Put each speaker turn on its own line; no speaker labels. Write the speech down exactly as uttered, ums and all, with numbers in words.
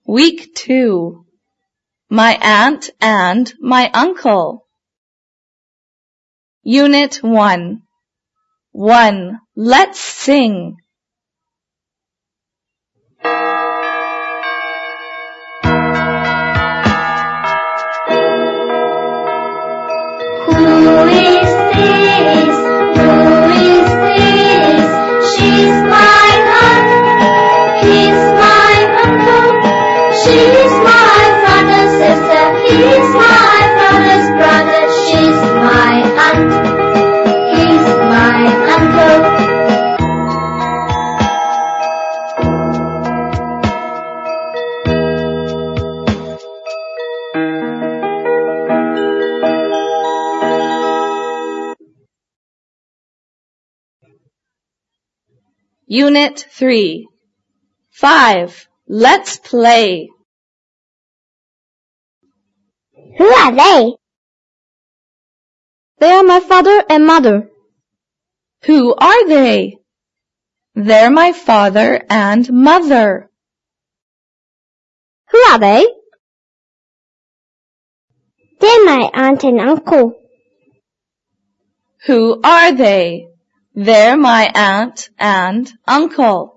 Week two. My aunt and my uncle. Unit one. One. Let's sing.
Who is this? Who is this? She's my aunt. He's my uncle. She's my father's sister. He's my brother's brother. She's my aunt. He's my uncle.
Unit three. Five. Let's play.
Who are they? They are my father and mother.
Who are they? They're my father and mother.
Who are they? They're my aunt and uncle.
Who are they? They're my aunt and uncle.